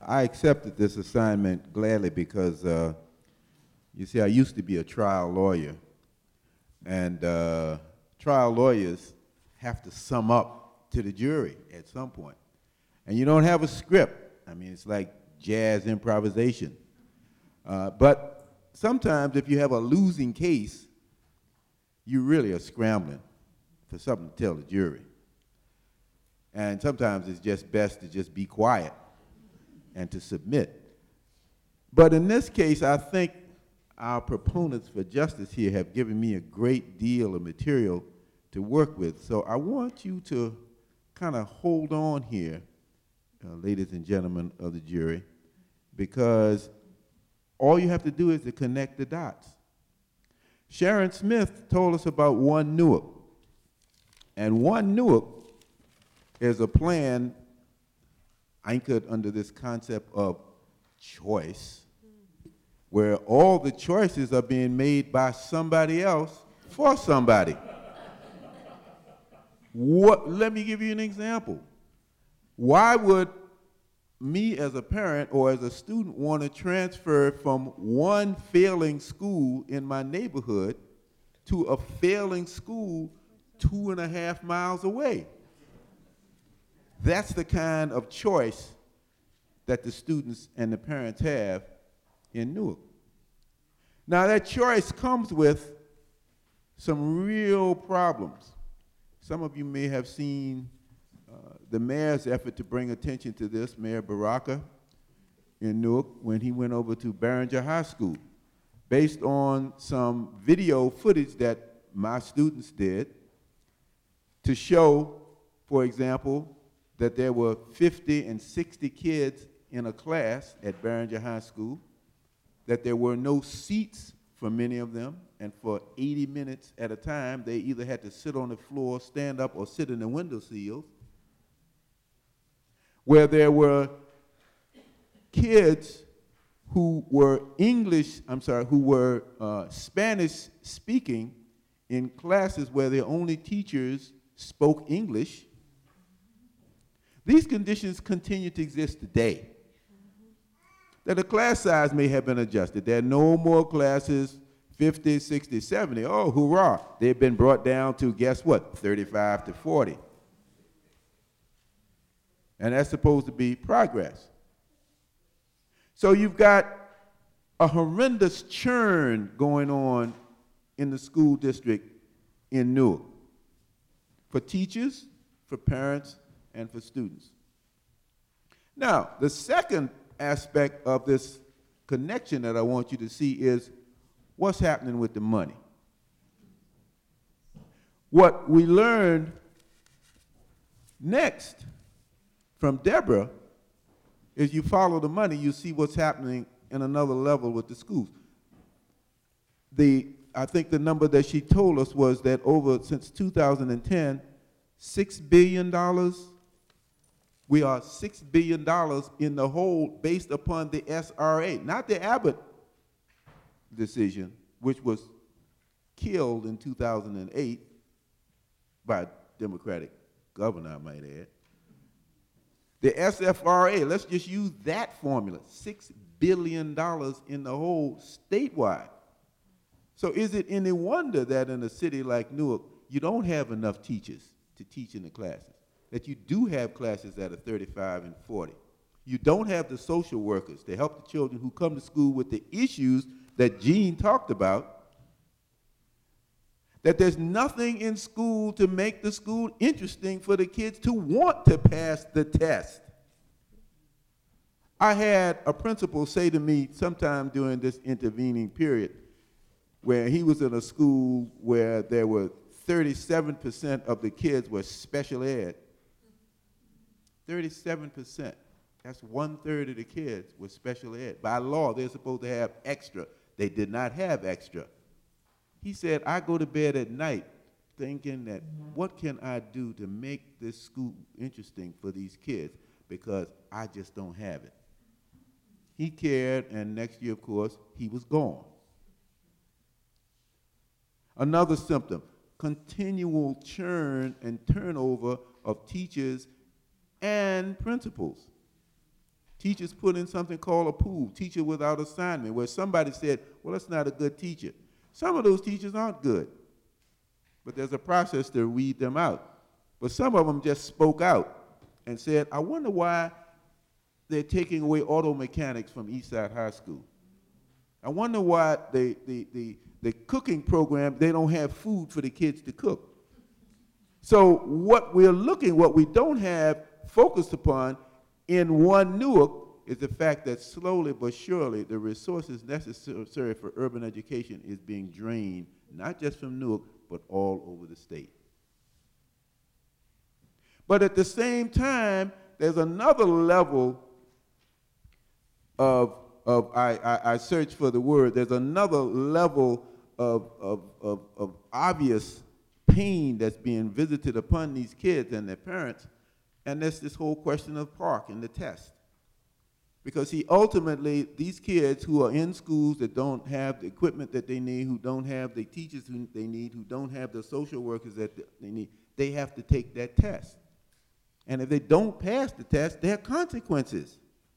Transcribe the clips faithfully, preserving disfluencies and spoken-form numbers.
I accepted this assignment gladly because, uh, you see, I used to be a trial lawyer, and uh, trial lawyers have to sum up to the jury at some point. And you don't have a script. I mean, it's like jazz improvisation. Uh, but sometimes if you have a losing case, you really are scrambling for something to tell the jury. And sometimes it's just best to just be quiet and to submit. But in this case, I think our proponents for justice here have given me a great deal of material to work with. So I want you to kind of hold on here, uh, ladies and gentlemen of the jury, because all you have to do is to connect the dots. Sharon Smith told us about One Newark. And One Newark is a plan anchored under this concept of choice, where all the choices are being made by somebody else for somebody. What, let me give you an example. Why would me as a parent or as a student want to transfer from one failing school in my neighborhood to a failing school two and a half miles away? That's the kind of choice that the students and the parents have in Newark. Now that choice comes with some real problems. Some of you may have seen uh, the mayor's effort to bring attention to this, Mayor Baraka in Newark, when he went over to Barringer High School, based on some video footage that my students did to show, for example, that there were fifty and sixty kids in a class at Barringer High School, that there were no seats for many of them, and for eighty minutes at a time, they either had to sit on the floor, stand up, or sit in the window sills, where there were kids who were English, I'm sorry, who were uh, Spanish speaking in classes where their only teachers spoke English. These conditions continue to exist today. That the class size may have been adjusted. There are no more classes, fifty, sixty, seventy. Oh, hurrah. They've been brought down to, guess what, thirty-five to forty. And that's supposed to be progress. So you've got a horrendous churn going on in the school district in Newark, for teachers, for parents, and for students. Now, the second aspect of this connection that I want you to see is what's happening with the money. What we learned next from Deborah is you follow the money, you see what's happening in another level with the schools. The, I think the number that she told us was that over, since two thousand ten, six billion dollars, we are six billion dollars in the hole based upon the S R A, not the Abbott decision, which was killed in two thousand eight by a Democratic governor, I might add. The S F R A, let's just use that formula, six billion dollars in the hole statewide. So is it any wonder that in a city like Newark, you don't have enough teachers to teach in the classes, that you do have classes that are thirty-five and forty. You don't have the social workers to help the children who come to school with the issues that Jean talked about, that there's nothing in school to make the school interesting for the kids to want to pass the test. I had a principal say to me sometime during this intervening period, where he was in a school where there were thirty-seven percent of the kids were special ed. thirty-seven percent. That's one-third of the kids were special ed. By law, they're supposed to have extra. They did not have extra. He said, I go to bed at night thinking that what can I do to make this school interesting for these kids, because I just don't have it. He cared, and next year, of course, he was gone. Another symptom, continual churn and turnover of teachers and principals. Teachers put in something called a pool, teacher without assignment, where somebody said, well, that's not a good teacher. Some of those teachers aren't good, but there's a process to weed them out. But some of them just spoke out and said, I wonder why they're taking away auto mechanics from Eastside High School. I wonder why the, the, the, the cooking program, they don't have food for the kids to cook. So what we're looking, what we don't have focused upon in one Newark is the fact that slowly but surely the resources necessary for urban education is being drained, not just from Newark, but all over the state. But at the same time, there's another level of, of I, I, I search for the word, there's another level of, of, of, of obvious pain that's being visited upon these kids and their parents, and that's this whole question of Park and the test. Because see, ultimately, these kids who are in schools that don't have the equipment that they need, who don't have the teachers who they need, who don't have the social workers that they need, they have to take that test. And if they don't pass the test, there are consequences.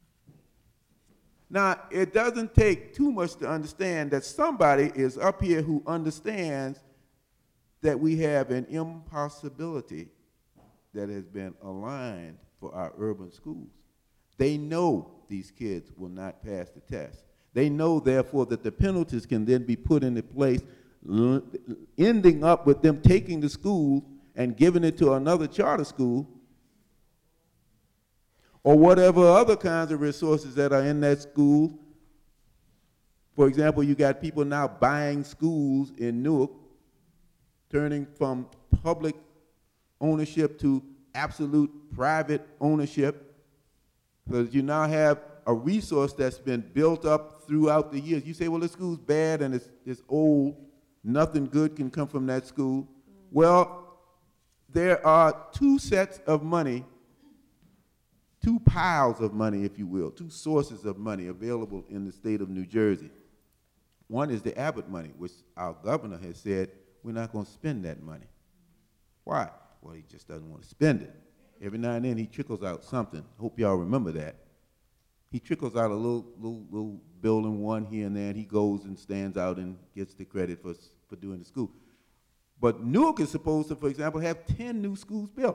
Now, it doesn't take too much to understand that somebody is up here who understands that we have an impossibility that has been aligned for our urban schools. They know these kids will not pass the test. They know, therefore, that the penalties can then be put into place, ending up with them taking the school and giving it to another charter school or whatever other kinds of resources that are in that school. For example, you got people now buying schools in Newark, turning from public ownership to absolute private ownership, because you now have a resource that's been built up throughout the years. You say, well, the school's bad and it's, it's old, nothing good can come from that school. Well, there are two sets of money, two piles of money, if you will, two sources of money available in the state of New Jersey. One is the Abbott money, which our governor has said, we're not going to spend that money. Why? Well, he just doesn't want to spend it. Every now and then he trickles out something. Hope y'all remember that. He trickles out a little, little, little building one here and there, and he goes and stands out and gets the credit for, for doing the school. But Newark is supposed to, for example, have ten new schools built.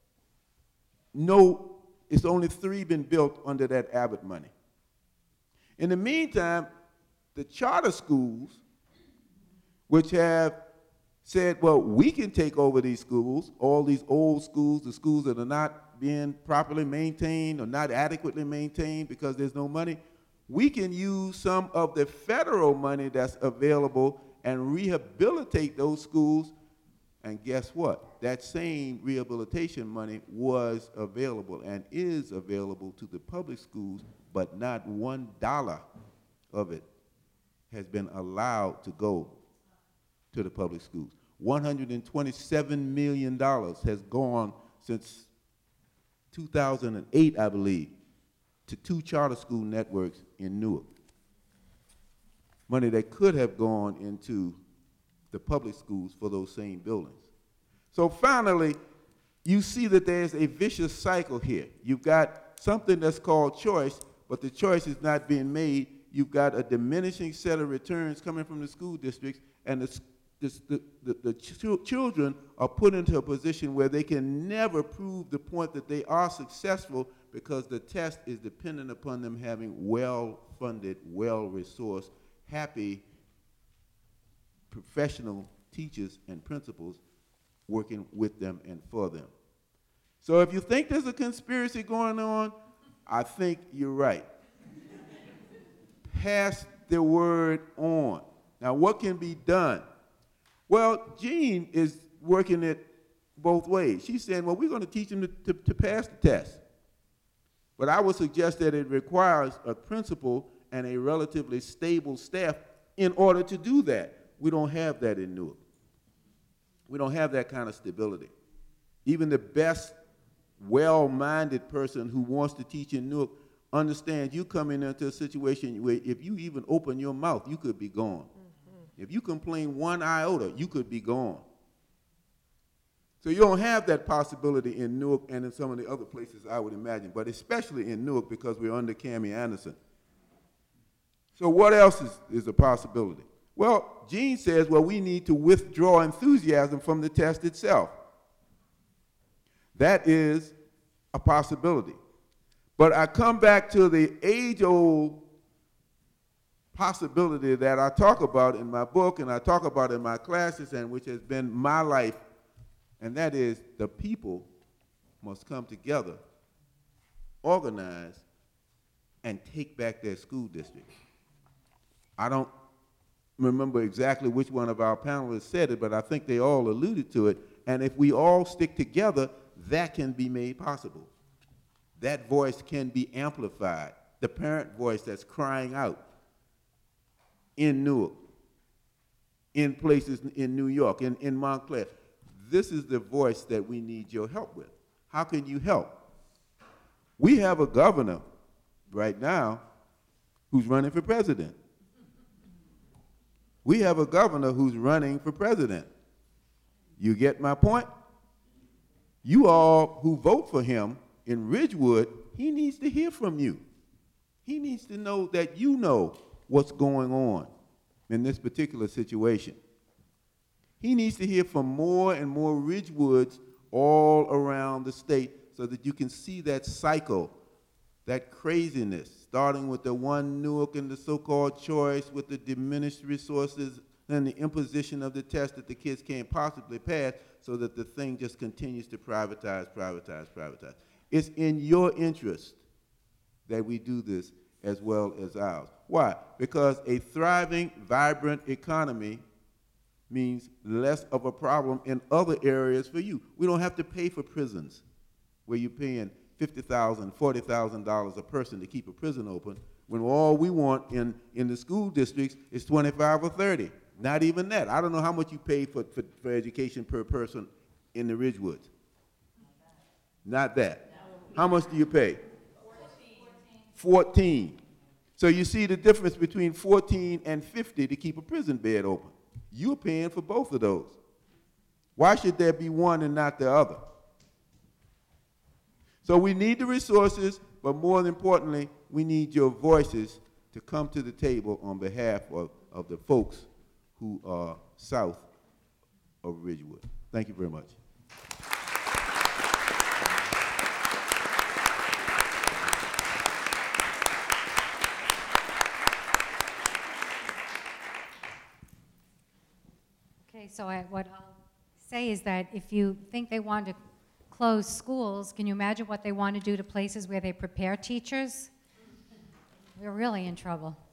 No, it's only three been built under that Abbott money. In the meantime, the charter schools, which have said, well, we can take over these schools, all these old schools, the schools that are not being properly maintained or not adequately maintained because there's no money. We can use some of the federal money that's available and rehabilitate those schools. And guess what? That same rehabilitation money was available and is available to the public schools, but not one dollar of it has been allowed to go to the public schools. one hundred twenty-seven million dollars has gone since two thousand eight, I believe, to two charter school networks in Newark. Money that could have gone into the public schools for those same buildings. So finally, you see that there's a vicious cycle here. You've got something that's called choice, but the choice is not being made. You've got a diminishing set of returns coming from the school districts, and the, the, the, the, the ch children are put into a position where they can never prove the point that they are successful because the test is dependent upon them having well-funded, well-resourced, happy professional teachers and principals working with them and for them. So if you think there's a conspiracy going on, I think you're right. Pass the word on. Now, what can be done? Well, Jean is working it both ways. She's saying, well, we're going to teach them to, to, to pass the test. But I would suggest that it requires a principal and a relatively stable staff in order to do that. We don't have that in Newark. We don't have that kind of stability. Even the best well-minded person who wants to teach in Newark understands you coming into a situation where if you even open your mouth, you could be gone. Mm-hmm. If you complain one iota, you could be gone. So you don't have that possibility in Newark and in some of the other places, I would imagine, but especially in Newark because we're under Cammie Anderson. So what else is, is a possibility? Well, Gene says, well, we need to withdraw enthusiasm from the test itself. That is a possibility. But I come back to the age-old possibility that I talk about in my book and I talk about in my classes and which has been my life, and that is the people must come together, organize, and take back their school district. I don't remember exactly which one of our panelists said it, but I think they all alluded to it, and if we all stick together, that can be made possible. That voice can be amplified, the parent voice that's crying out in Newark, in places in New York, in, in Montclair. This is the voice that we need your help with. How can you help? We have a governor right now who's running for president. We have a governor who's running for president. You get my point? You all who vote for him in Ridgewood, he needs to hear from you. He needs to know that you know what's going on in this particular situation. He needs to hear from more and more Ridgewoods all around the state so that you can see that cycle, that craziness, starting with the one Newark and the so-called choice with the diminished resources and the imposition of the test that the kids can't possibly pass, so that the thing just continues to privatize, privatize, privatize. It's in your interest that we do this as well as ours. Why? Because a thriving, vibrant economy means less of a problem in other areas for you. We don't have to pay for prisons where you're paying fifty thousand dollars, forty thousand dollars a person to keep a prison open, when all we want in, in the school districts is twenty-five or thirty. Not even that. I don't know how much you pay for, for, for education per person in the Ridgewoods. Not that. How much do you pay? fourteen. So you see the difference between fourteen and fifty to keep a prison bed open. You're paying for both of those. Why should there be one and not the other? So we need the resources, but more importantly, we need your voices to come to the table on behalf of, of the folks who are south of Ridgewood. Thank you very much. Okay, so I, what I'll say is that if you think they want to close schools, can you imagine what they want to do to places where they prepare teachers? We're really in trouble.